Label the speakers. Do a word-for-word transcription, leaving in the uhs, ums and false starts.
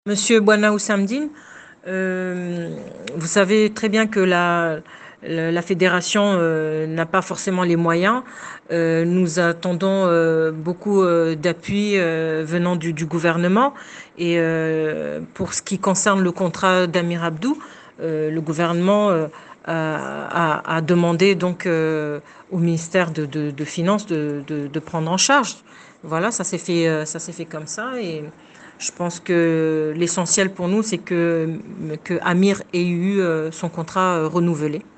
Speaker 1: Monsieur Bouana Ousamdine, euh, vous savez très bien que la, la, la fédération euh, n'a pas forcément les moyens. Euh, nous attendons euh, beaucoup euh, d'appui euh, venant du, du gouvernement. Et euh, pour ce qui concerne le contrat d'Amir Abdou, euh, le gouvernement euh, a, a, a demandé donc euh, au ministère de, de, de Finances de, de, de prendre en charge. Voilà, ça s'est fait, euh, ça s'est fait comme ça. Et je pense que l'essentiel pour nous, c'est que, que Amir ait eu euh, son contrat euh, renouvelé.